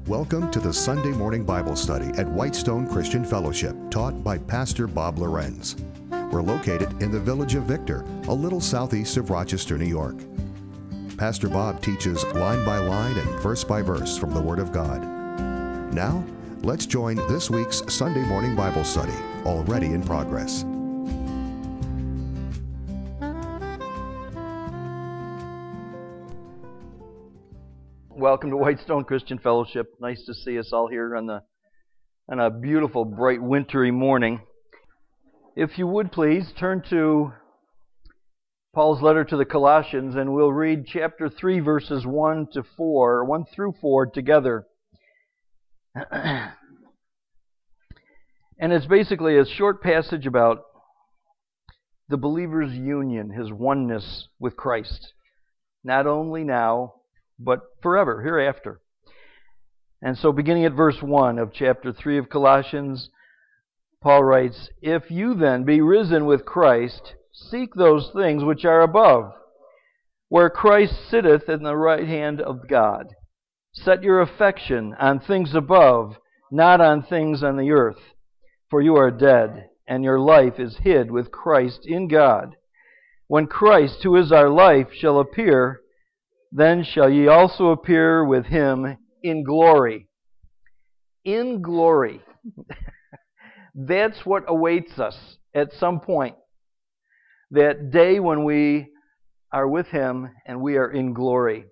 Welcome to the Sunday morning Bible study at Whitestone Christian Fellowship, taught by Pastor Bob Lorenz. We're located in the village of Victor, a little southeast of Rochester, New York. Pastor Bob teaches line by line and verse by verse from the Word of God. Now, let's join this week's Sunday morning Bible study, already in progress. Welcome to Whitestone Christian Fellowship. Nice to see us all here on a beautiful, bright, wintry morning. If you would please turn to Paul's letter to the Colossians, and we'll read chapter 3, verses 1 through 4 together. And it's basically a short passage about the believer's union, his oneness with Christ, not only now, but forever, hereafter. And so beginning at verse 1 of chapter 3 of Colossians, Paul writes, "If you then be risen with Christ, seek those things which are above, where Christ sitteth in the right hand of God. Set your affection on things above, not on things on the earth. For you are dead, and your life is hid with Christ in God. When Christ, who is our life, shall appear, then shall ye also appear with Him in glory." In glory. That's what awaits us at some point. That day when we are with Him and we are in glory.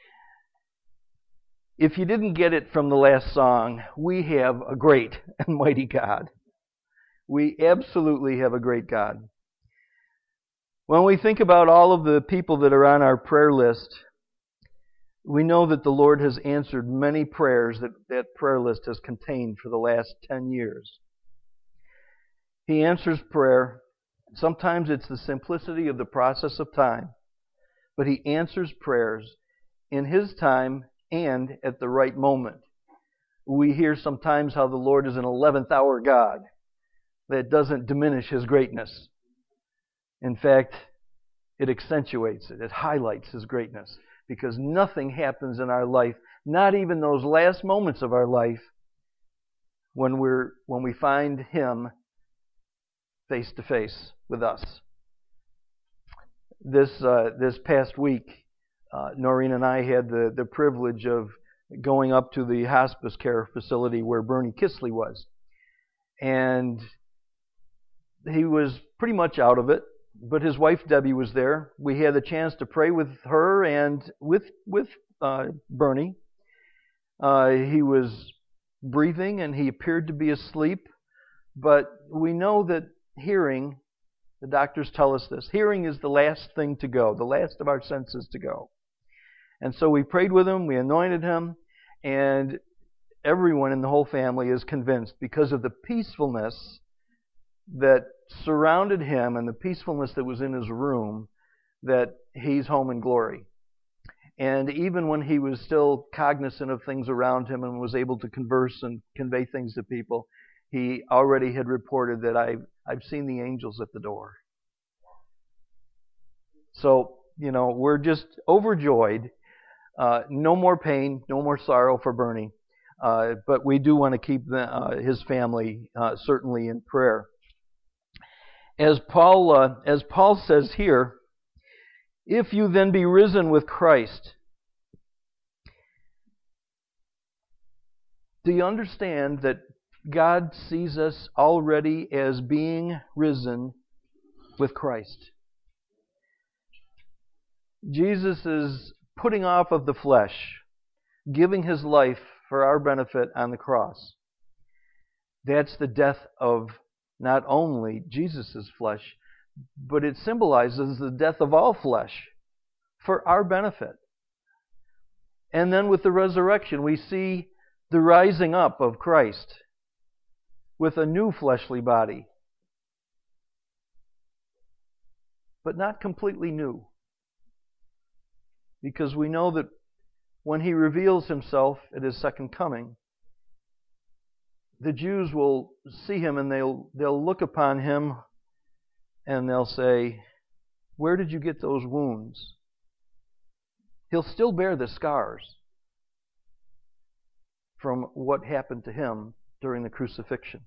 If you didn't get it from the last song, we have a great and mighty God. We absolutely have a great God. When we think about all of the people that are on our prayer list, we know that the Lord has answered many prayers that prayer list has contained for the last 10 years. He answers prayer. Sometimes it's the simplicity of the process of time, but He answers prayers in His time and at the right moment. We hear sometimes how the Lord is an 11th hour God. That doesn't diminish His greatness. In fact, it accentuates it. It highlights His greatness. Because nothing happens in our life, not even those last moments of our life, when we find Him face to face with us. This past week, Noreen and I had the privilege of going up to the hospice care facility where Bernie Kisley was. And he was pretty much out of it. But his wife Debbie was there. We had the chance to pray with her and with Bernie. He was breathing and he appeared to be asleep. But we know that hearing, the doctors tell us this, hearing is the last thing to go, the last of our senses to go. And so we prayed with him, we anointed him, and everyone in the whole family is convinced because of the peacefulness that surrounded him and the peacefulness that was in his room, that he's home in glory. And even when he was still cognizant of things around him and was able to converse and convey things to people, he already had reported that I've seen the angels at the door. So, we're just overjoyed. No more pain, no more sorrow for Bernie. But we do want to keep his family certainly in prayer. As Paul says here, if you then be risen with Christ, do you understand that God sees us already as being risen with Christ? Jesus is putting off of the flesh, giving His life for our benefit on the cross. That's the death of not only Jesus' flesh, but it symbolizes the death of all flesh for our benefit. And then with the resurrection, we see the rising up of Christ with a new fleshly body. But not completely new. Because we know that when He reveals Himself at His second coming, the Jews will see Him and they'll look upon Him and they'll say, "Where did you get those wounds?" He'll still bear the scars. from what happened to him during the crucifixion.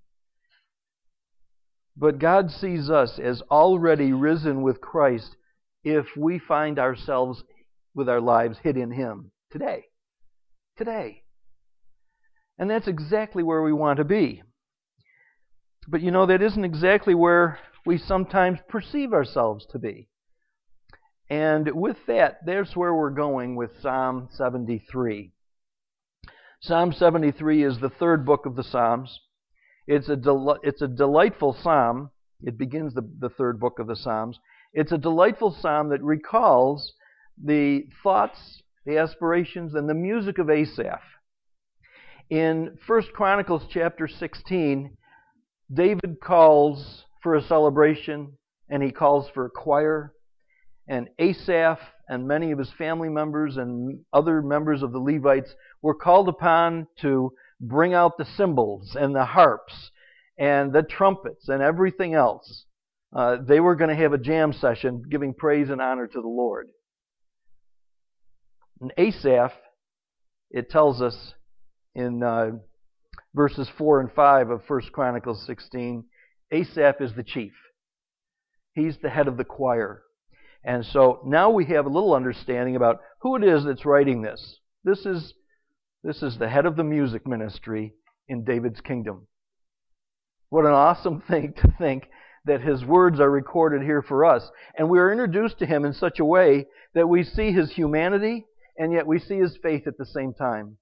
But God sees us as already risen with Christ if we find ourselves with our lives hid in Him today. Today. And that's exactly where we want to be. But you know, that isn't exactly where we sometimes perceive ourselves to be. And with that, there's where we're going with Psalm 73. Psalm 73 is the third book of the Psalms. It's a delightful psalm. It begins the third book of the Psalms. It's a delightful psalm that recalls the thoughts, the aspirations, and the music of Asaph. In 1 Chronicles chapter 16, David calls for a celebration, and he calls for a choir. And Asaph and many of his family members and other members of the Levites were called upon to bring out the cymbals and the harps and the trumpets and everything else. They were going to have a jam session giving praise and honor to the Lord. And Asaph, it tells us in verses 4 and 5 of 1 Chronicles 16, Asaph is the chief. He's the head of the choir. And so now we have a little understanding about who it is that's writing this. This is the head of the music ministry in David's kingdom. What an awesome thing to think that his words are recorded here for us. And we are introduced to him in such a way that we see his humanity and yet we see his faith at the same time.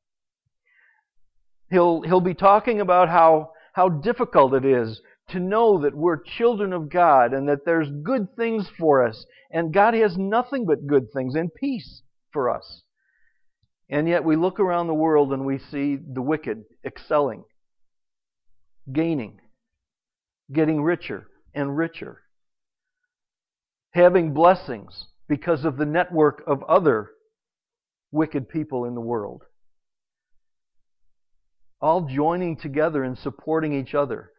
He'll be talking about how difficult it is to know that we're children of God and that there's good things for us. And God has nothing but good things and peace for us. And yet we look around the world and we see the wicked excelling, gaining, getting richer and richer, having blessings because of the network of other wicked people in the world, all joining together and supporting each other.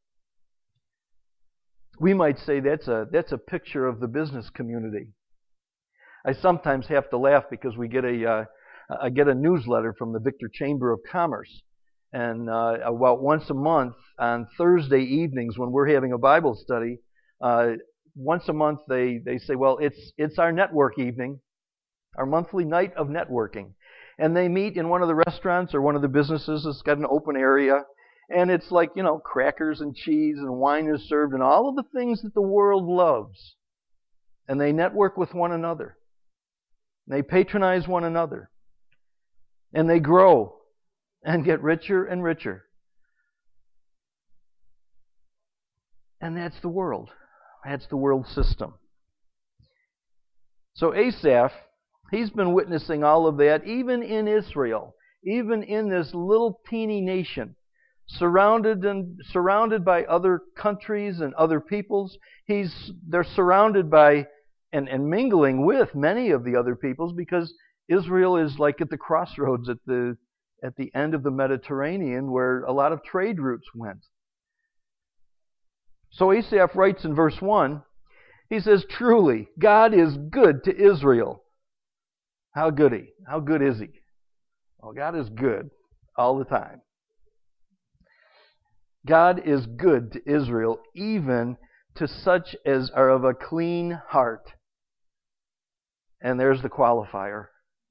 We might say that's a picture of the business community. I sometimes have to laugh because I get a newsletter from the Victor Chamber of Commerce, and about once a month on Thursday evenings when we're having a Bible study, once a month they say, well, it's our network evening, our monthly night of networking, and they meet in one of the restaurants or one of the businesses that's got an open area. And it's like, crackers and cheese and wine is served and all of the things that the world loves. And they network with one another. They patronize one another. And they grow and get richer and richer. And that's the world. That's the world system. So Asaph, he's been witnessing all of that, even in Israel, even in this little teeny nation. Surrounded by other countries and other peoples. They're surrounded by and mingling with many of the other peoples because Israel is like at the crossroads at the end of the Mediterranean where a lot of trade routes went. So Asaph writes in verse 1, he says, "Truly, God is good to Israel." How good is He? Well, God is good all the time. God is good to Israel, even to such as are of a clean heart. And there's the qualifier.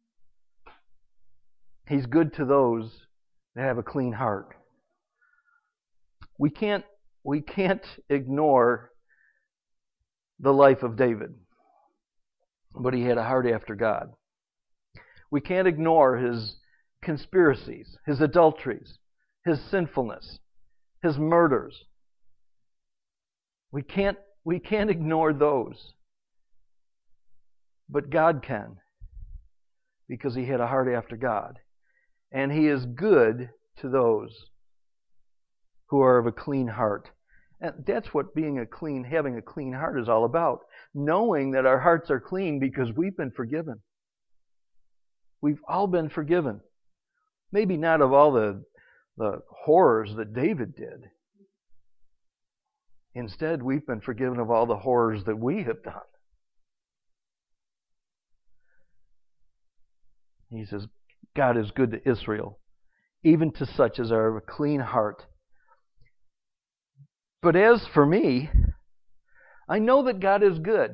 He's good to those that have a clean heart. We can't ignore the life of David, but he had a heart after God. We can't ignore his conspiracies, his adulteries, his sinfulness, his murders. We can't ignore those. But God can, because he had a heart after God. And he is good to those who are of a clean heart. And that's what having a clean heart is all about. Knowing that our hearts are clean because we've been forgiven. We've all been forgiven. Maybe not of all the horrors that David did. Instead, we've been forgiven of all the horrors that we have done. He says, God is good to Israel, even to such as are of a clean heart. But as for me, I know that God is good.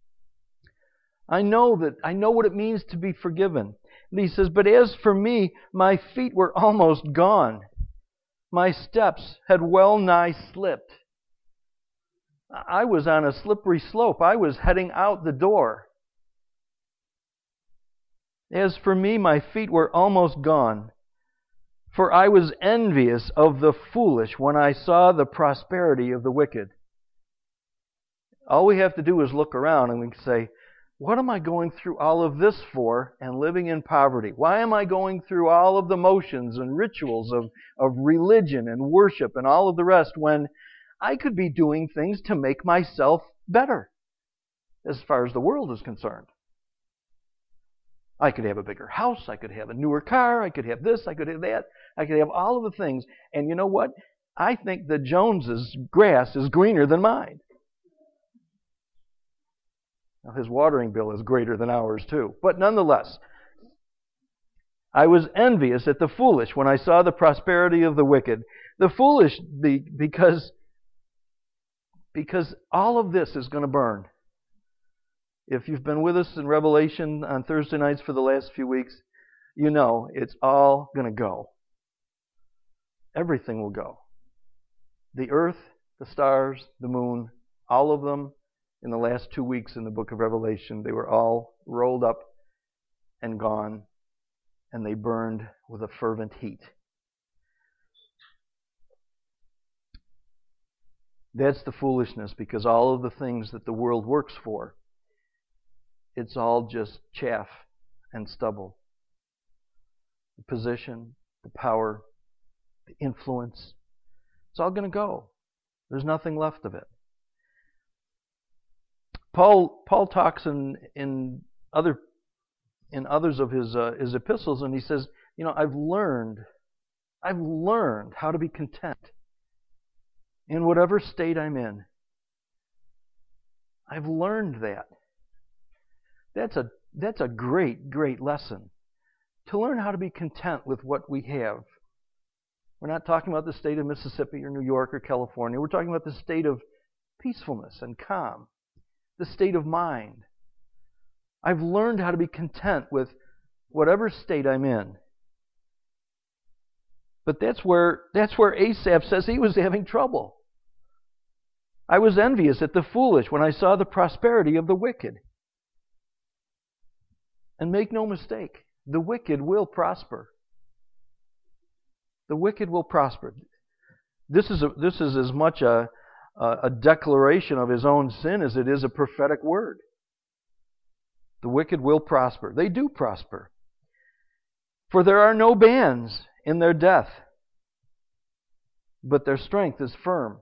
I know what it means to be forgiven. And he says, but as for me, my feet were almost gone. My steps had well nigh slipped. I was on a slippery slope. I was heading out the door. As for me, my feet were almost gone. For I was envious of the foolish when I saw the prosperity of the wicked. All we have to do is look around and we can say, what am I going through all of this for and living in poverty? Why am I going through all of the motions and rituals of religion and worship and all of the rest when I could be doing things to make myself better as far as the world is concerned? I could have a bigger house, I could have a newer car, I could have this, I could have that, I could have all of the things. And you know what? I think that Jones's grass is greener than mine. Now, his watering bill is greater than ours too. But nonetheless, I was envious at the foolish when I saw the prosperity of the wicked. The foolish, because all of this is going to burn. If you've been with us in Revelation on Thursday nights for the last few weeks, you know it's all going to go. Everything will go. The earth, the stars, the moon, all of them in the last 2 weeks in the book of Revelation, they were all rolled up and gone, and they burned with a fervent heat. That's the foolishness, because all of the things that the world works for, it's all just chaff and stubble. The position, the power, the influence, it's all going to go. There's nothing left of it. Paul talks in others of his epistles, and he says, you know, I've learned how to be content in whatever state I'm in. I've learned that. That's a great lesson. To learn how to be content with what we have. We're not talking about the state of Mississippi or New York or California. We're talking about the state of peacefulness and calm. The state of mind. I've learned how to be content with whatever state I'm in. But that's where Asaph says he was having trouble. I was envious at the foolish when I saw the prosperity of the wicked. And make no mistake, the wicked will prosper. The wicked will prosper. This is as much a declaration of his own sin as it is a prophetic word. The wicked will prosper. They do prosper. For there are no bands in their death, but their strength is firm.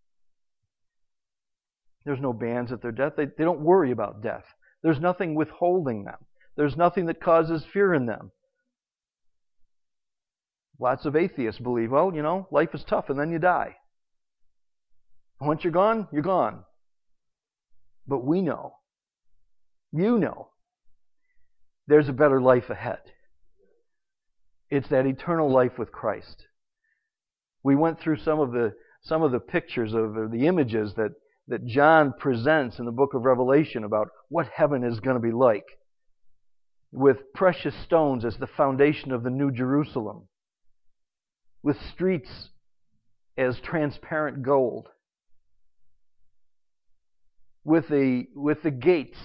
There's no bands at their death. They don't worry about death. There's nothing withholding them. There's nothing that causes fear in them. Lots of atheists believe, well, you know, life is tough and then you die. Once you're gone, you're gone. But we know, you know, there's a better life ahead. It's that eternal life with Christ. We went through some of the pictures of the images that John presents in the book of Revelation about what heaven is going to be like, with precious stones as the foundation of the New Jerusalem, with streets as transparent gold, with the gates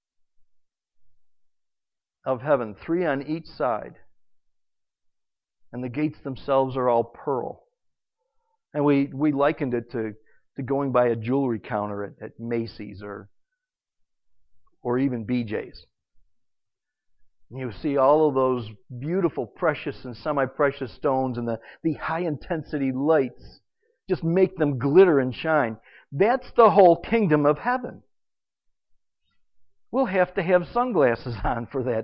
of heaven, 3 on each side, and the gates themselves are all pearl. And we likened it to going by a jewelry counter at Macy's or even BJ's. You see all of those beautiful precious and semi-precious stones and the high-intensity lights just make them glitter and shine. That's the whole kingdom of heaven. We'll have to have sunglasses on for that.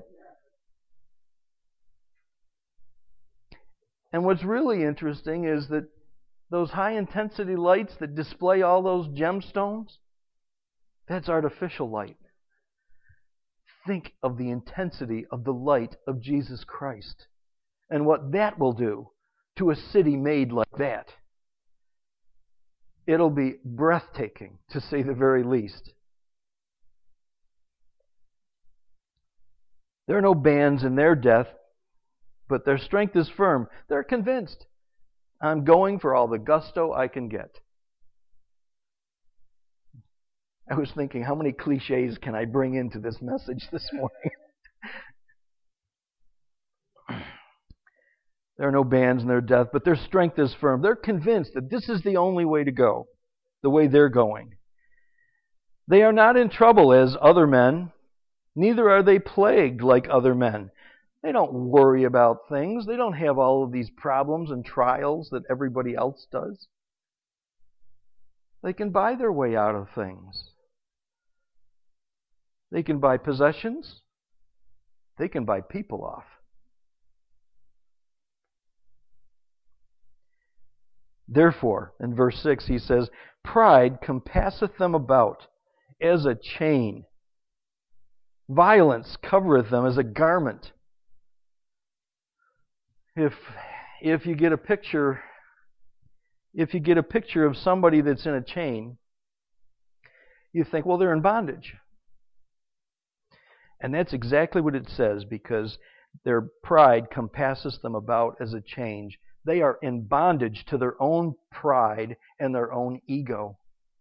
And what's really interesting is that those high-intensity lights that display all those gemstones, that's artificial light. Think of the intensity of the light of Jesus Christ and what that will do to a city made like that. It'll be breathtaking, to say the very least. There are no bands in their death, but their strength is firm. They're convinced. I'm going for all the gusto I can get. I was thinking, how many cliches can I bring into this message this morning? There are no bands in their death, but their strength is firm. They're convinced that this is the only way to go, the way they're going. They are not in trouble as other men, neither are they plagued like other men. They don't worry about things. They don't have all of these problems and trials that everybody else does. They can buy their way out of things. They can buy possessions. They can buy people off. Therefore, in verse 6, he says, pride compasseth them about as a chain. Violence covereth them as a garment. If you get a picture of somebody that's in a chain, you think, well, they're in bondage. And that's exactly what it says, because their pride compasses them about as a chain. They are in bondage to their own pride and their own ego.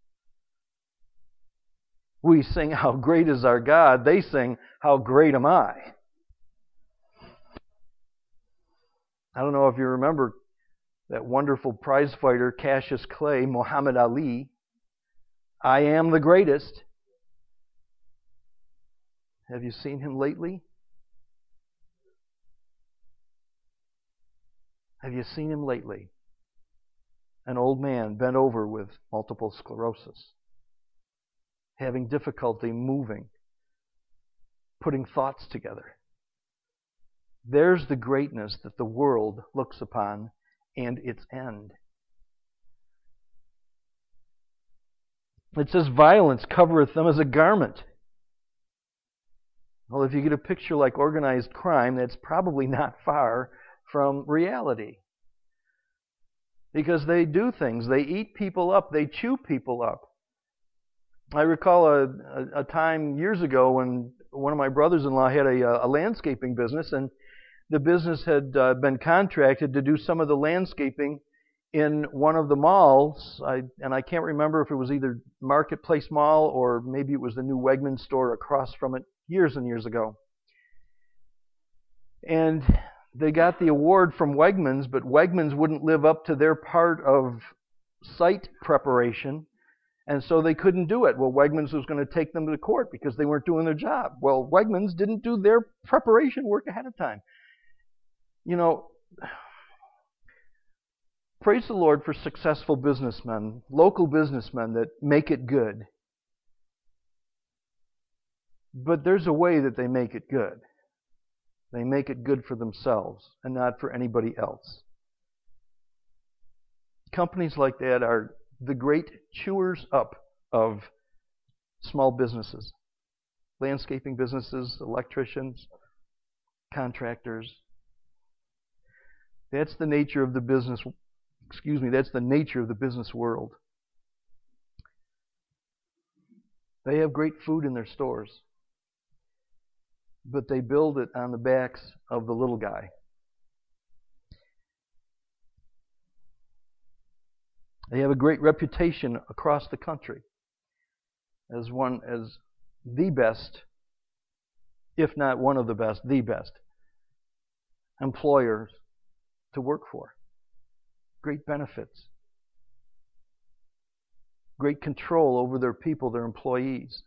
We sing, how great is our God. They sing, how great am I. I don't know if you remember that wonderful prize fighter, Cassius Clay, Muhammad Ali. I am the greatest. Have you seen him lately? Have you seen him lately? An old man bent over with multiple sclerosis, having difficulty moving, putting thoughts together. There's the greatness that the world looks upon and its end. It says, violence covereth them as a garment. Well, if you get a picture like organized crime, that's probably not far from reality. Because they do things. They eat people up. They chew people up. I recall a time years ago when one of my brothers-in-law had a landscaping business, and the business had been contracted to do some of the landscaping in one of the malls. I can't remember if it was either Marketplace Mall or maybe it was the new Wegmans store across from it years and years ago. And they got the award from Wegmans, but Wegmans wouldn't live up to their part of site preparation, and so they couldn't do it. Well, Wegmans was going to take them to court because they weren't doing their job. Well, Wegmans didn't do their preparation work ahead of time. You know, praise the Lord for successful businessmen, local businessmen that make it good. But there's a way that they make it good. They make it good for themselves and not for anybody else. Companies like that are the great chewers up of small businesses, landscaping businesses, electricians, contractors. That's the nature of the business. That's the nature of the business world. They have great food in their stores, but they build it on the backs of the little guy. They have a great reputation across the country as the best, if not one of the best, the best employers to work for. Great benefits. Great control over their people, their employees.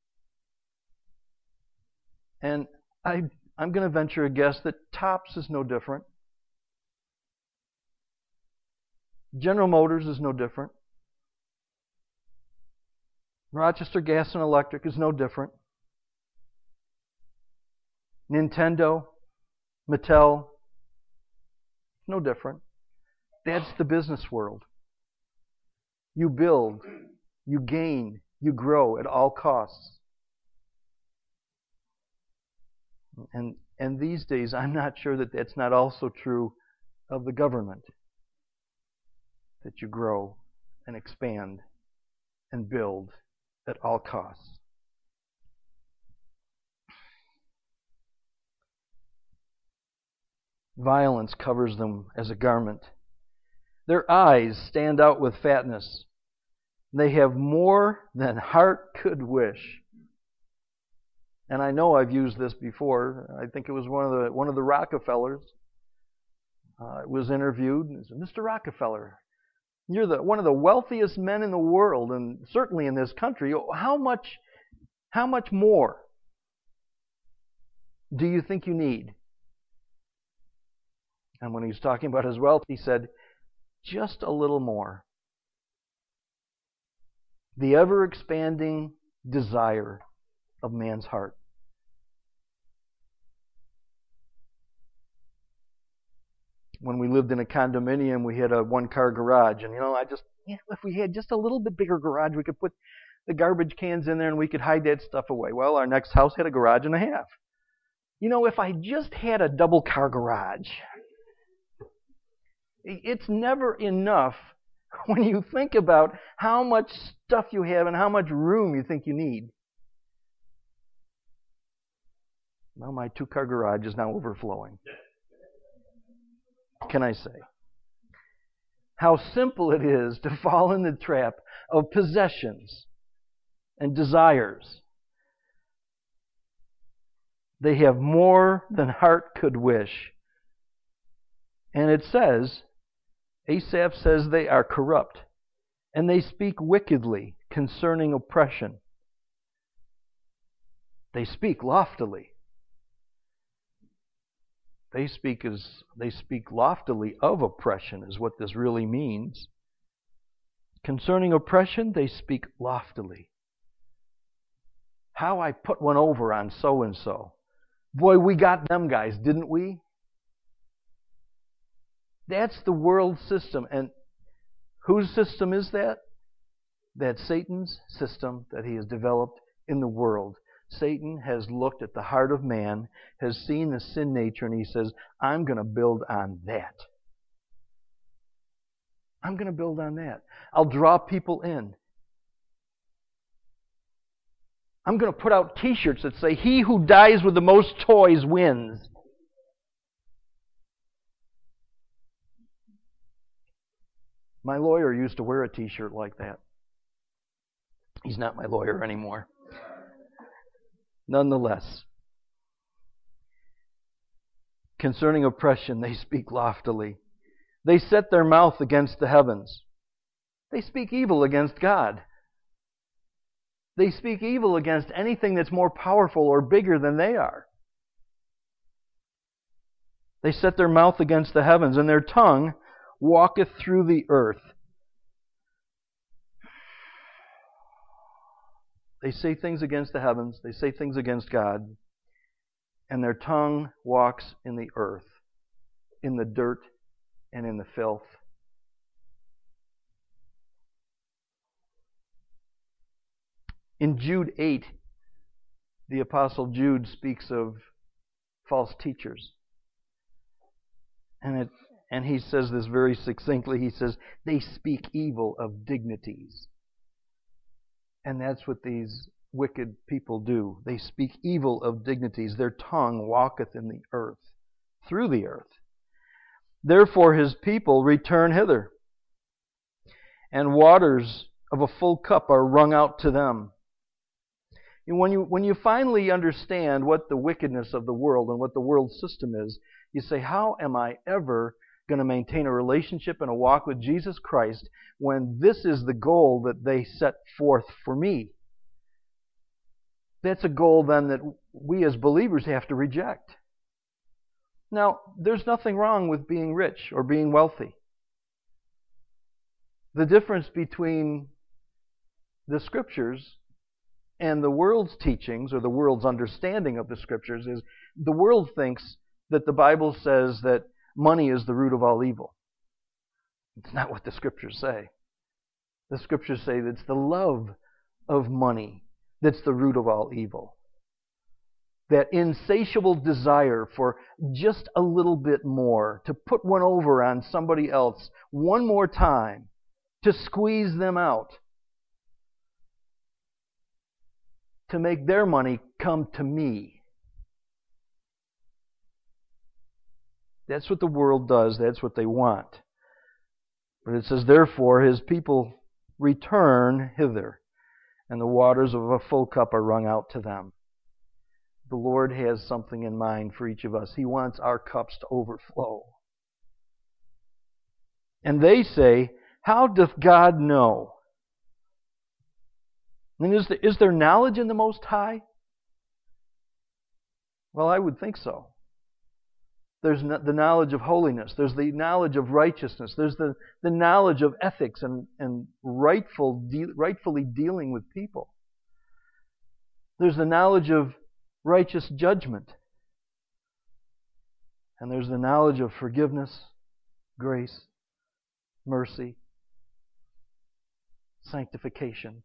And I'm going to venture a guess that Tops is no different. General Motors is no different. Rochester Gas and Electric is no different. Nintendo, Mattel, no different. That's the business world. You build, you gain, you grow at all costs. And these days, I'm not sure that that's not also true of the government that you grow and expand and build at all costs. Violence covers them as a garment. Their eyes stand out with fatness. They have more than heart could wish. And I know I've used this before. I think it was one of the Rockefellers was interviewed and said, "Mr. Rockefeller, you're one of the wealthiest men in the world, and certainly in this country. How much more do you think you need?" And when he was talking about his wealth, he said, "Just a little more." The ever-expanding desire of man's heart. When we lived in a condominium, we had a one-car garage, and if we had just a little bit bigger garage, we could put the garbage cans in there and we could hide that stuff away. Well, our next house had a garage and a half. If I just had a double-car garage, it's never enough when you think about how much stuff you have and how much room you think you need. Well, my two-car garage is now overflowing. Can I say? How simple it is to fall in the trap of possessions and desires. They have more than heart could wish. And it says, Asaph says they are corrupt, and they speak wickedly concerning oppression. They speak loftily. They speak loftily of oppression is what this really means. Concerning oppression, they speak loftily. How I put one over on so-and-so. Boy, we got them guys, didn't we? That's the world system. And whose system is that? That's Satan's system that he has developed in the world. Satan has looked at the heart of man, has seen the sin nature, and he says, I'm going to build on that. I'm going to build on that. I'll draw people in. I'm going to put out t-shirts that say, he who dies with the most toys wins. My lawyer used to wear a t-shirt like that. He's not my lawyer anymore. Nonetheless, concerning oppression, they speak loftily. They set their mouth against the heavens. They speak evil against God. They speak evil against anything that's more powerful or bigger than they are. They set their mouth against the heavens, and their tongue walketh through the earth. They say things against the heavens, they say things against God, and their tongue walks in the earth, in the dirt and in the filth. In Jude 8, the Apostle Jude speaks of false teachers. And he says this very succinctly. He says, they speak evil of dignities. And that's what these wicked people do. They speak evil of dignities. Their tongue walketh in the earth, through the earth. Therefore his people return hither, and waters of a full cup are wrung out to them. And when you finally understand what the wickedness of the world and what the world system is, you say, how am I ever going to maintain a relationship and a walk with Jesus Christ when this is the goal that they set forth for me? That's a goal then that we as believers have to reject. Now, there's nothing wrong with being rich or being wealthy. The difference between the Scriptures and the world's teachings or the world's understanding of the Scriptures is the world thinks that the Bible says that money is the root of all evil. It's not what the Scriptures say. The Scriptures say that it's the love of money that's the root of all evil. That insatiable desire for just a little bit more, to put one over on somebody else one more time, to squeeze them out, to make their money come to me. That's what the world does. That's what they want. But it says, therefore, His people return hither, and the waters of a full cup are wrung out to them. The Lord has something in mind for each of us. He wants our cups to overflow. And they say, how doth God know? And is there knowledge in the Most High? Well, I would think so. There's the knowledge of holiness. There's the knowledge of righteousness. There's the knowledge of ethics and rightfully dealing with people. There's the knowledge of righteous judgment. And there's the knowledge of forgiveness, grace, mercy, sanctification,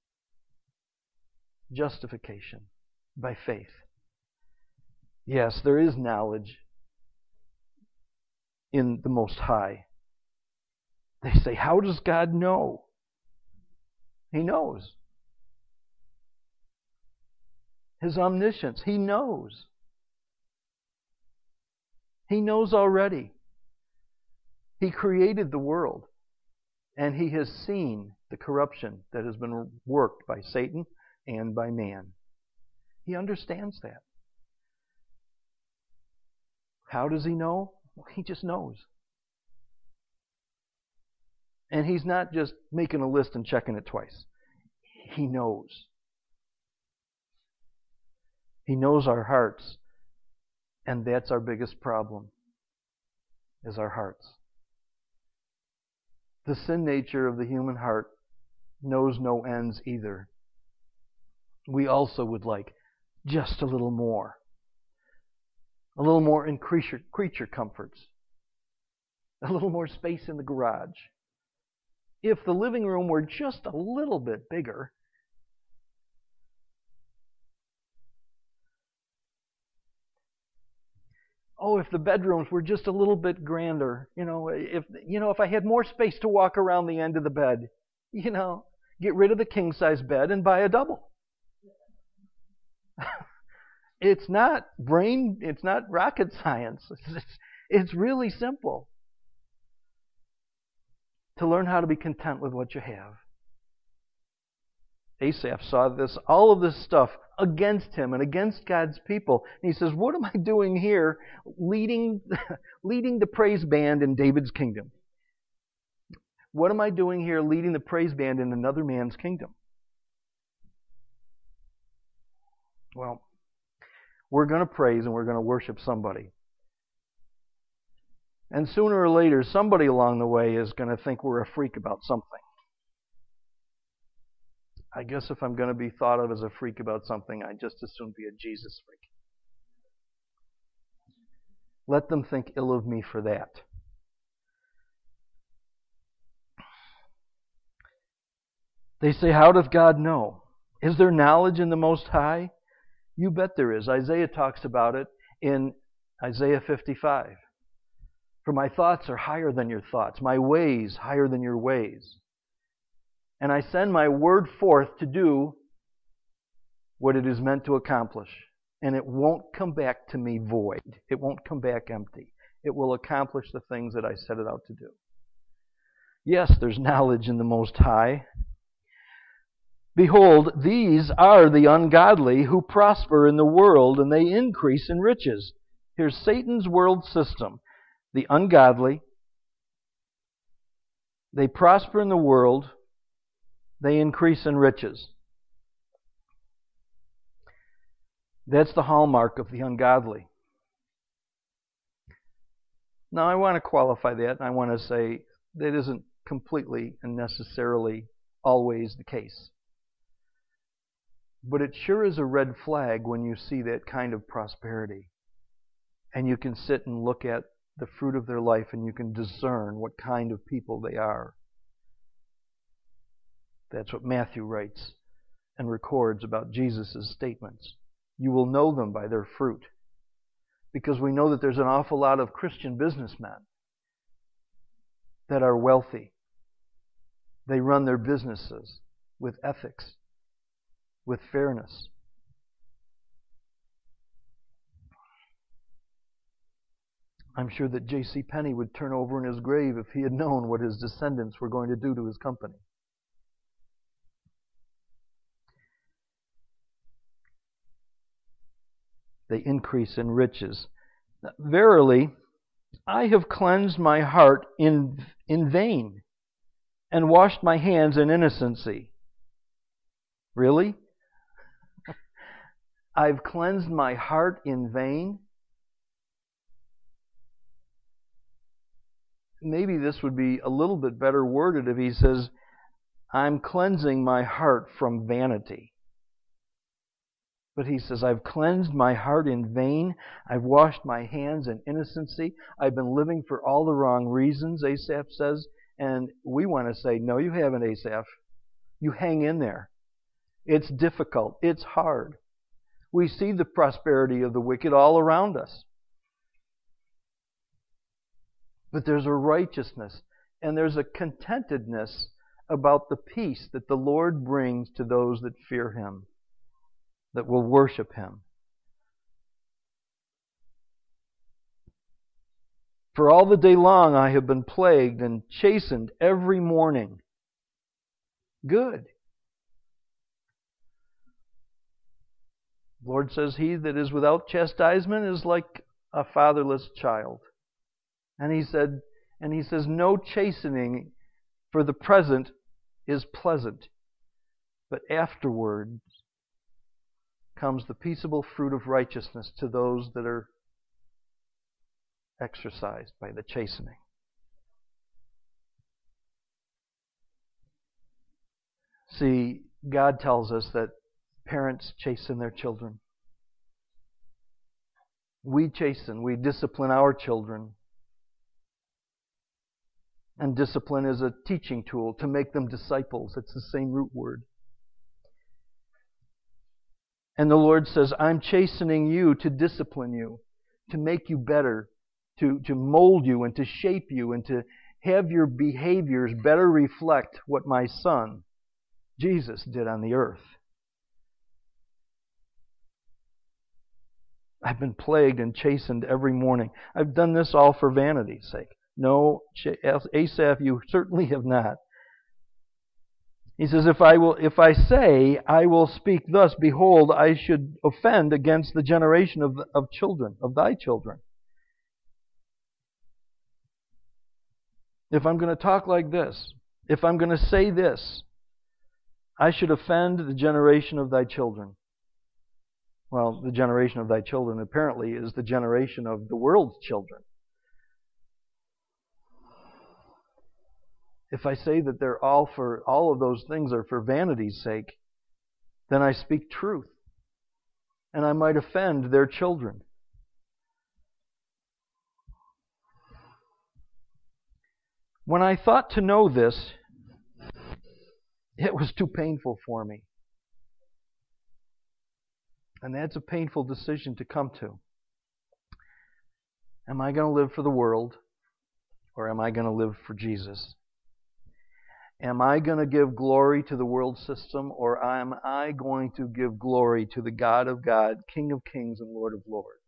justification by faith. Yes, there is knowledge in the Most High. They say, how does God know? He knows. His omniscience, He knows. He knows already. He created the world, and He has seen the corruption that has been worked by Satan and by man. He understands that. How does He know? Well, He just knows. And He's not just making a list and checking it twice. He knows. He knows our hearts. And that's our biggest problem, is our hearts. The sin nature of the human heart knows no ends either. We also would like just a little more. A little more in creature comforts. A little more space in the garage. If the living room were just a little bit bigger, if the bedrooms were just a little bit grander, if I had more space to walk around the end of the bed, get rid of the king-size bed and buy a double. It's not rocket science. It's really simple to learn how to be content with what you have. Asaph saw all of this stuff against him and against God's people. And he says, what am I doing here leading the praise band in David's kingdom? What am I doing here leading the praise band in another man's kingdom? Well, we're going to praise and we're going to worship somebody. And sooner or later, somebody along the way is going to think we're a freak about something. I guess if I'm going to be thought of as a freak about something, I'd just as soon be a Jesus freak. Let them think ill of me for that. They say, how doth God know? Is there knowledge in the Most High? You bet there is. Isaiah talks about it in Isaiah 55. For my thoughts are higher than your thoughts, my ways higher than your ways. And I send my word forth to do what it is meant to accomplish. And it won't come back to me void. It won't come back empty. It will accomplish the things that I set it out to do. Yes, there's knowledge in the Most High. Behold, these are the ungodly who prosper in the world, and they increase in riches. Here's Satan's world system. The ungodly, they prosper in the world, they increase in riches. That's the hallmark of the ungodly. Now, I want to qualify that, and I want to say that isn't completely and necessarily always the case. But it sure is a red flag when you see that kind of prosperity. And you can sit and look at the fruit of their life and you can discern what kind of people they are. That's what Matthew writes and records about Jesus' statements. You will know them by their fruit. Because we know that there's an awful lot of Christian businessmen that are wealthy. They run their businesses with ethics, with fairness. I'm sure that J.C. Penney would turn over in his grave if he had known what his descendants were going to do to his company. They increase in riches. Verily, I have cleansed my heart in vain and washed my hands in innocency. Really? I've cleansed my heart in vain? Maybe this would be a little bit better worded if he says, I'm cleansing my heart from vanity. But he says, I've cleansed my heart in vain. I've washed my hands in innocency. I've been living for all the wrong reasons, Asaph says. And we want to say, no, you haven't, Asaph. You hang in there. It's difficult. It's hard. We see the prosperity of the wicked all around us. But there's a righteousness and there's a contentedness about the peace that the Lord brings to those that fear Him, that will worship Him. For all the day long I have been plagued and chastened every morning. Good. The Lord says, he that is without chastisement is like a fatherless child. And He says, no chastening for the present is pleasant, but afterwards comes the peaceable fruit of righteousness to those that are exercised by the chastening. See, God tells us that parents chasten their children. We chasten, we discipline our children. And discipline is a teaching tool to make them disciples. It's the same root word. And the Lord says, I'm chastening you to discipline you, to make you better, to mold you and to shape you and to have your behaviors better reflect what my Son, Jesus, did on the earth. I've been plagued and chastened every morning. I've done this all for vanity's sake. No, Asaph, you certainly have not. He says, if I say I will speak thus, behold, I should offend against the generation of children, of thy children. If I'm going to talk like this, if I'm going to say this, I should offend the generation of thy children. Well, the generation of thy children apparently is the generation of the world's children. If I say that they're all of those things are for vanity's sake, then I speak truth. And I might offend their children. When I thought to know this, it was too painful for me. And that's a painful decision to come to. Am I going to live for the world, or am I going to live for Jesus? Am I going to give glory to the world system, or am I going to give glory to the God of God, King of kings and Lord of lords?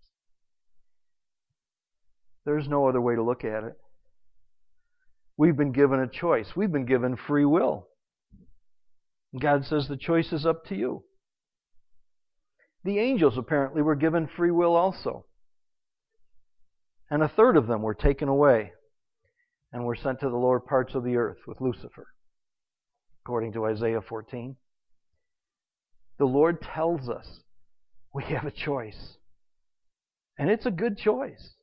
There's no other way to look at it. We've been given a choice. We've been given free will. God says the choice is up to you. The angels apparently were given free will also. And a third of them were taken away and were sent to the lower parts of the earth with Lucifer, according to Isaiah 14. The Lord tells us we have a choice. And it's a good choice.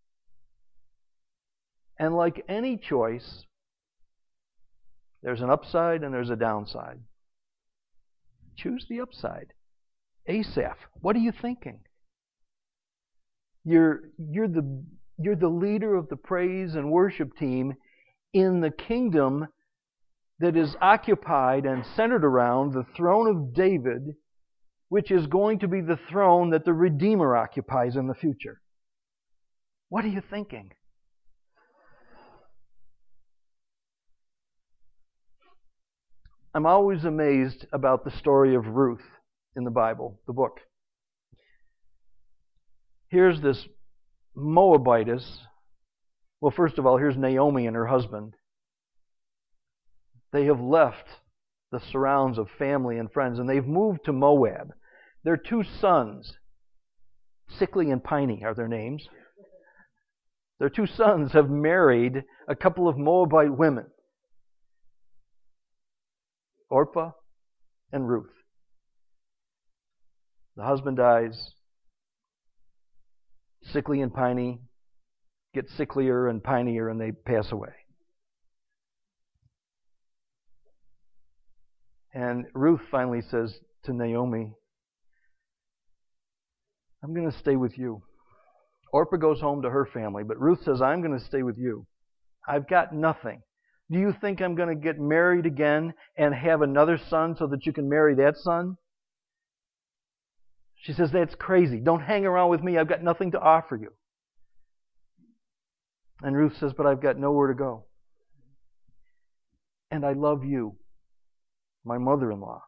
And like any choice, there's an upside and there's a downside. Choose the upside. Asaph, what are you thinking? You're the leader of the praise and worship team in the kingdom that is occupied and centered around the throne of David, which is going to be the throne that the Redeemer occupies in the future. What are you thinking? I'm always amazed about the story of Ruth in the Bible, the book. Here's this Moabitess. Well, first of all, here's Naomi and her husband. They have left the surrounds of family and friends, and they've moved to Moab. Their two sons, Sickly and Piney are their names. Their two sons have married a couple of Moabite women, Orpah and Ruth. The husband dies. Sickly and Piney get sicklier and pinier, and they pass away. And Ruth finally says to Naomi, I'm going to stay with you. Orpah goes home to her family, but Ruth says, I'm going to stay with you. I've got nothing. Do you think I'm going to get married again and have another son so that you can marry that son? She says, that's crazy. Don't hang around with me. I've got nothing to offer you. And Ruth says, but I've got nowhere to go. And I love you, my mother-in-law.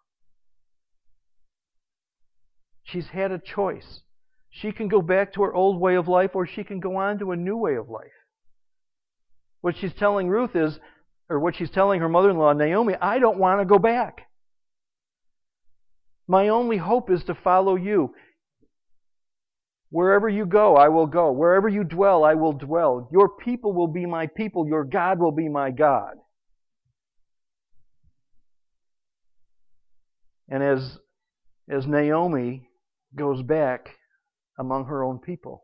She's had a choice. She can go back to her old way of life, or she can go on to a new way of life. What she's telling Ruth is, or what she's telling her mother-in-law, Naomi, I don't want to go back. My only hope is to follow you. Wherever you go, I will go. Wherever you dwell, I will dwell. Your people will be my people. Your God will be my God. And as Naomi goes back among her own people,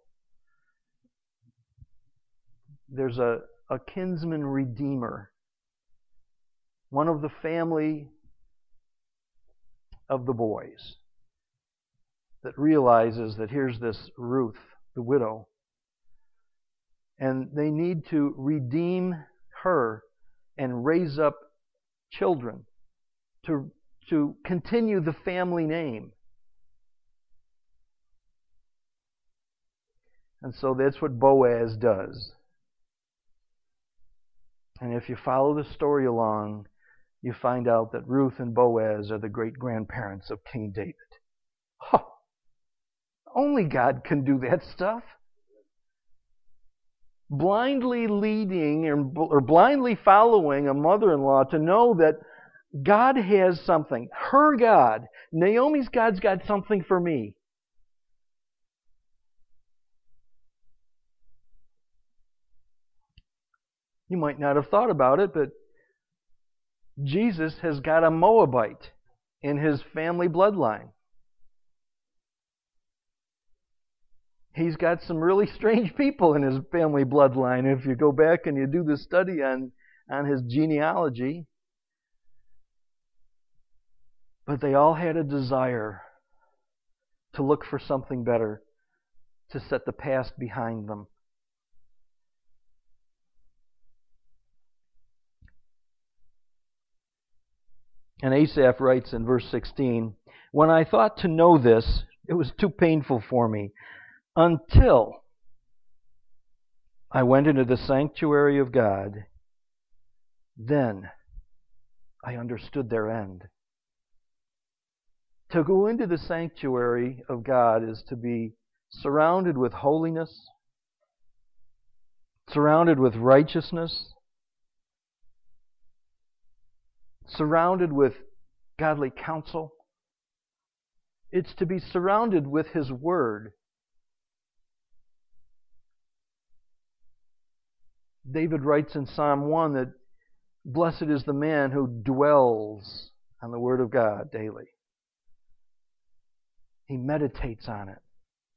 there's a kinsman redeemer, one of the family of the boys, that realizes that here's this Ruth, the widow, and they need to redeem her and raise up children to continue the family name. And so that's what Boaz does. And if you follow the story along, you find out that Ruth and Boaz are the great-grandparents of King David. Huh. Only God can do that stuff. Blindly leading or blindly following a mother-in-law to know that God has something. Her God, Naomi's God's got something for me. You might not have thought about it, but Jesus has got a Moabite in his family bloodline. He's got some really strange people in his family bloodline. If you go back and you do the study on his genealogy. But they all had a desire to look for something better, to set the past behind them. And Asaph writes in verse 16, when I thought to know this, it was too painful for me, until I went into the sanctuary of God. Then I understood their end. To go into the sanctuary of God is to be surrounded with holiness, surrounded with righteousness, surrounded with godly counsel. It's to be surrounded with His Word. David writes in Psalm 1 that blessed is the man who dwells on the Word of God daily. He meditates on it.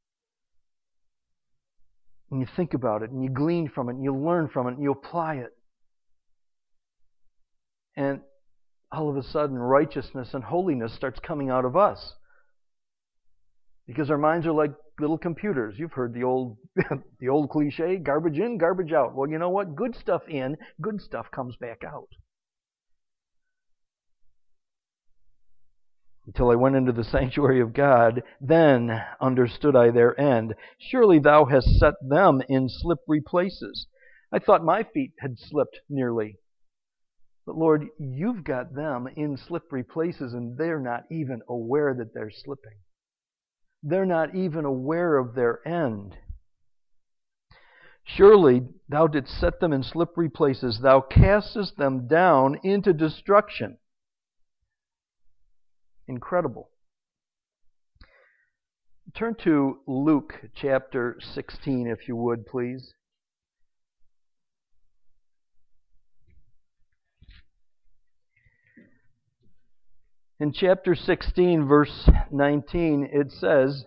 And you think about it, and you glean from it, and you learn from it, and you apply it. And all of a sudden, righteousness and holiness starts coming out of us. Because our minds are like little computers. You've heard the old cliche, garbage in, garbage out. Well, you know what? Good stuff in, good stuff comes back out. Until I went into the sanctuary of God, then understood I their end. Surely thou hast set them in slippery places. I thought my feet had slipped nearly. But Lord, you've got them in slippery places and they're not even aware that they're slipping. They're not even aware of their end. Surely thou didst set them in slippery places. Thou castest them down into destruction. Incredible. Turn to Luke chapter 16, if you would, please. In chapter 16, verse 19, it says,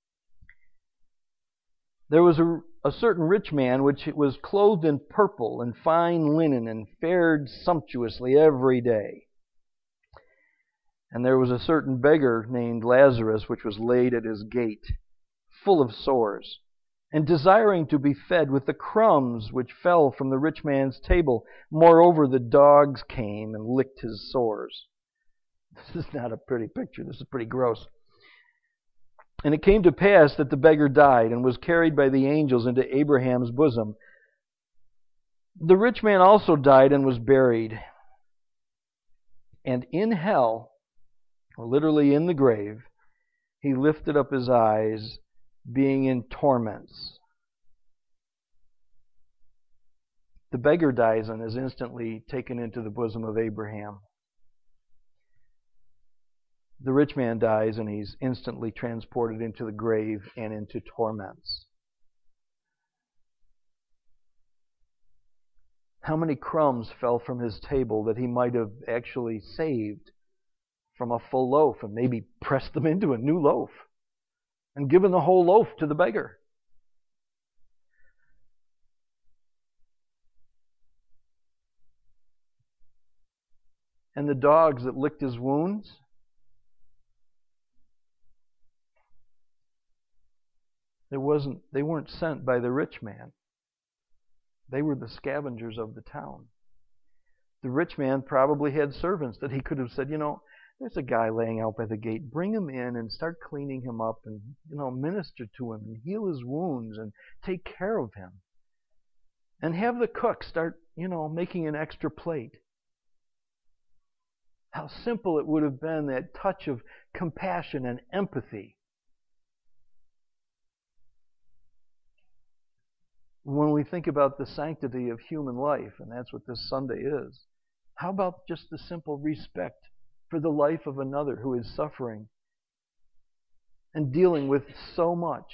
there was a certain rich man which was clothed in purple and fine linen and fared sumptuously every day. And there was a certain beggar named Lazarus which was laid at his gate, full of sores, and desiring to be fed with the crumbs which fell from the rich man's table. Moreover, the dogs came and licked his sores. This is not a pretty picture. This is pretty gross. And it came to pass that the beggar died and was carried by the angels into Abraham's bosom. The rich man also died and was buried. And in hell, or literally in the grave, he lifted up his eyes, being in torments. The beggar dies and is instantly taken into the bosom of Abraham. The rich man dies and he's instantly transported into the grave and into torments. How many crumbs fell from his table that he might have actually saved from a full loaf and maybe pressed them into a new loaf and given the whole loaf to the beggar? And the dogs that licked his wounds, they weren't sent by the rich man. They were the scavengers of the town. The rich man probably had servants that he could have said, there's a guy laying out by the gate. Bring him in and start cleaning him up and, minister to him and heal his wounds and take care of him. And have the cook start, making an extra plate. How simple it would have been, that touch of compassion and empathy. When we think about the sanctity of human life, and that's what this Sunday is, how about just the simple respect for the life of another who is suffering and dealing with so much?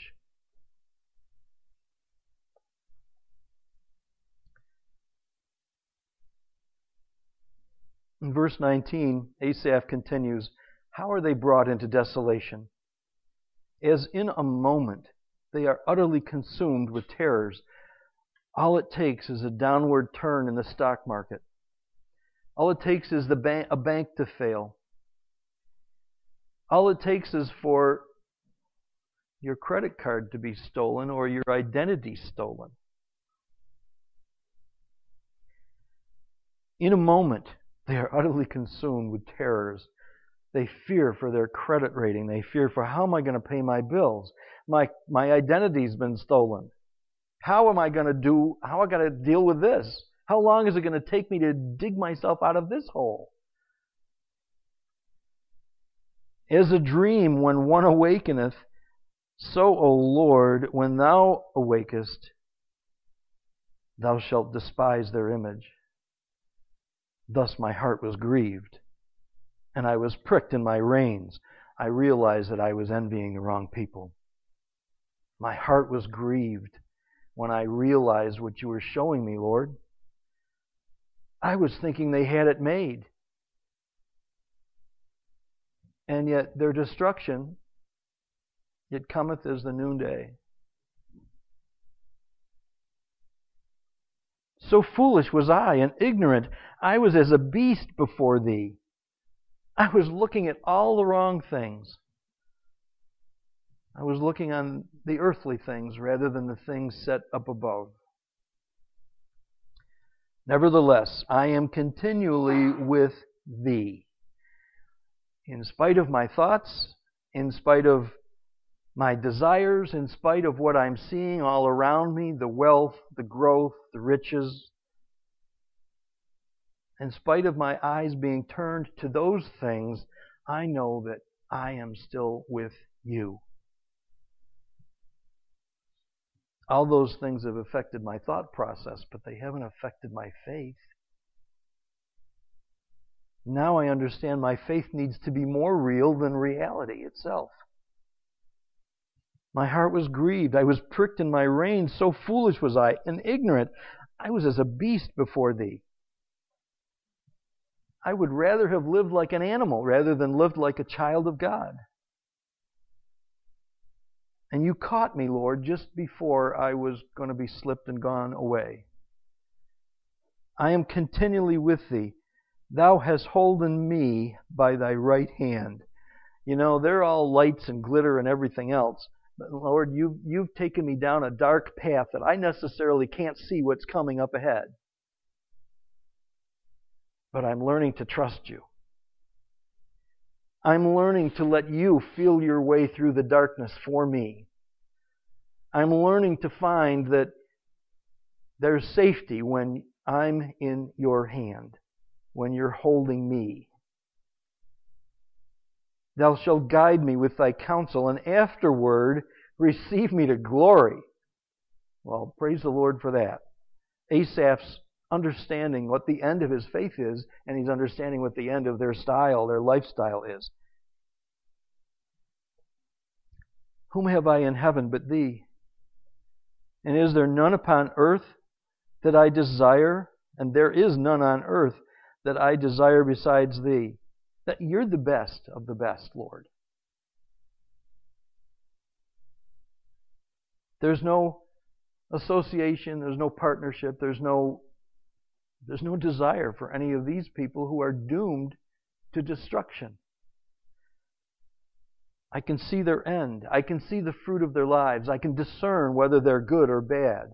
In verse 19, Asaph continues, how are they brought into desolation? As in a moment they are utterly consumed with terrors. All it takes is a downward turn in the stock market. All it takes is a bank to fail. All it takes is for your credit card to be stolen or your identity stolen. In a moment, they are utterly consumed with terrors. They fear for their credit rating. They fear for, how am I going to pay my bills? My identity's been stolen. How am I going to deal with this? How long is it going to take me to dig myself out of this hole? As a dream when one awakeneth, so, O Lord, when thou awakest, thou shalt despise their image. Thus my heart was grieved, and I was pricked in my reins. I realized that I was envying the wrong people. My heart was grieved when I realized what you were showing me, Lord. I was thinking they had it made. And yet their destruction, it cometh as the noonday. So foolish was I and ignorant. I was as a beast before thee. I was looking at all the wrong things. I was looking on the earthly things rather than the things set up above. Nevertheless, I am continually with thee. In spite of my thoughts, in spite of my desires, in spite of what I'm seeing all around me, the wealth, the growth, the riches, In spite of my eyes being turned to those things, I know that I am still with you. All those things have affected my thought process, but they haven't affected my faith. Now I understand my faith needs to be more real than reality itself. My heart was grieved. I was pricked in my reins. So foolish was I and ignorant. I was as a beast before thee. I would rather have lived like an animal rather than lived like a child of God. And you caught me, Lord, just before I was going to be slipped and gone away. I am continually with thee. Thou hast holden me by thy right hand. You know, they're all lights and glitter and everything else. But Lord, you've taken me down a dark path that I necessarily can't see what's coming up ahead. But I'm learning to trust you. I'm learning to let you feel your way through the darkness for me. I'm learning to find that there's safety when I'm in your hand, when you're holding me. Thou shalt guide me with thy counsel, and afterward receive me to glory. Well, praise the Lord for that. Asaph's understanding what the end of his faith is, and he's understanding what the end of their style, their lifestyle is. Whom have I in heaven but thee? And is there none upon earth that I desire? And there is none on earth that I desire besides thee. That you're the best of the best, Lord. There's no association, there's no partnership, there's no desire for any of these people who are doomed to destruction. I can see their end. I can see the fruit of their lives. I can discern whether they're good or bad.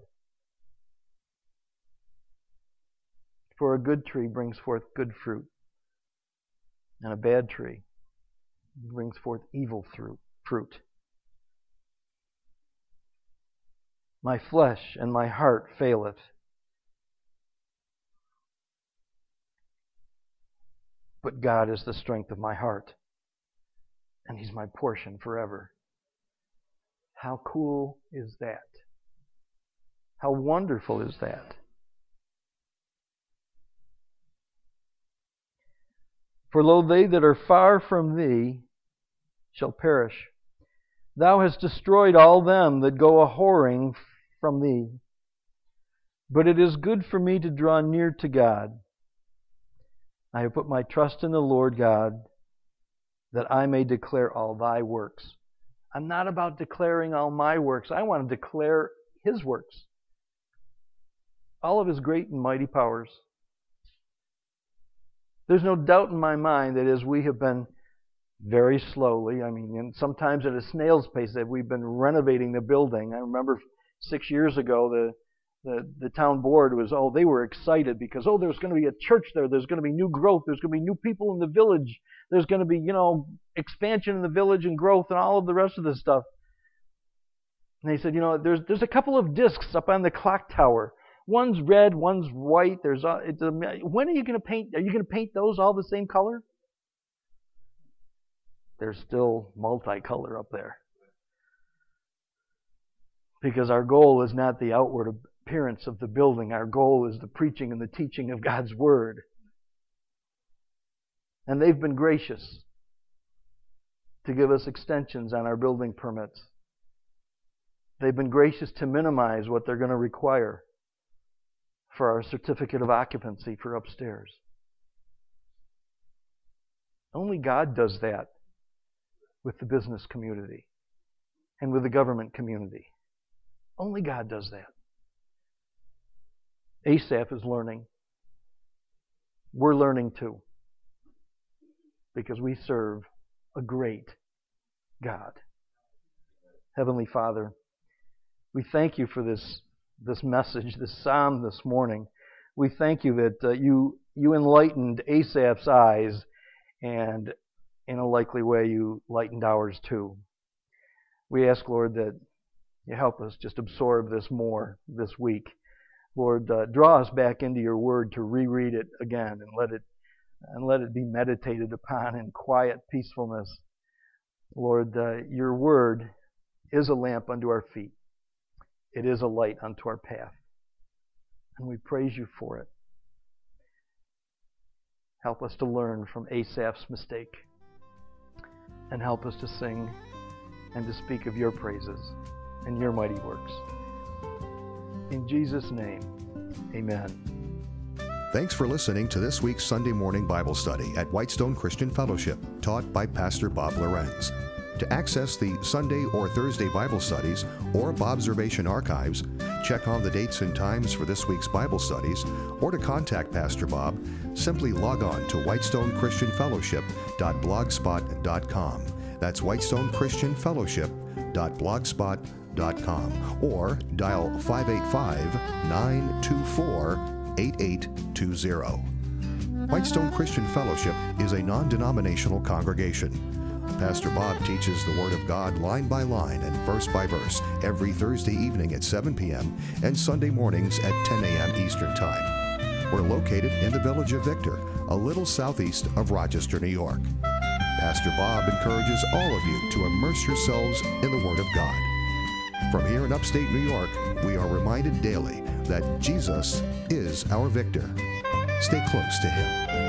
For a good tree brings forth good fruit, and a bad tree brings forth evil fruit. My flesh and my heart faileth, but God is the strength of my heart, and He's my portion forever. How cool is that? How wonderful is that? For lo, they that are far from thee shall perish. Thou hast destroyed all them that go a-whoring from thee. But it is good for me to draw near to God. I have put my trust in the Lord God, that I may declare all thy works. I'm not about declaring all my works. I want to declare His works. All of His great and mighty powers. There's no doubt in my mind that as we have been very slowly, and sometimes at a snail's pace, that we've been renovating the building. I remember 6 years ago, the town board they were excited because, there's going to be a church there. There's going to be new growth. There's going to be new people in the village. There's going to be, expansion in the village and growth and all of the rest of this stuff. And they said, there's a couple of discs up on the clock tower. One's red, one's white. When are you going to paint? Are you going to paint those all the same color? They're still multicolor up there. Because our goal is not the outward appearance of the building. Our goal is the preaching and the teaching of God's Word. And they've been gracious to give us extensions on our building permits. They've been gracious to minimize what they're going to require for our certificate of occupancy for upstairs. Only God does that with the business community and with the government community. Only God does that. Asaph is learning. We're learning too. Because we serve a great God. Heavenly Father, we thank you for this message, this psalm this morning. We thank you that you enlightened Asaph's eyes, and in a likely way you lightened ours too. We ask, Lord, that you help us just absorb this more this week. Lord, draw us back into your word to reread it again and let it be meditated upon in quiet peacefulness. Lord, your word is a lamp unto our feet. It is a light unto our path. And we praise you for it. Help us to learn from Asaph's mistake. And help us to sing and to speak of your praises and your mighty works. In Jesus' name, amen. Thanks for listening to this week's Sunday morning Bible study at Whitestone Christian Fellowship, taught by Pastor Bob Lorenz. To access the Sunday or Thursday Bible studies or Bobservation archives, check on the dates and times for this week's Bible studies, or to contact Pastor Bob, simply log on to whitestonechristianfellowship.blogspot.com. That's whitestonechristianfellowship.blogspot.com, or dial 585-924-8820. Whitestone Christian Fellowship is a non-denominational congregation. Pastor Bob teaches the Word of God line by line and verse by verse every Thursday evening at 7 p.m. and Sunday mornings at 10 a.m. Eastern Time. We're located in the village of Victor, a little southeast of Rochester, New York. Pastor Bob encourages all of you to immerse yourselves in the Word of God. From here in upstate New York, we are reminded daily that Jesus is our victor. Stay close to Him.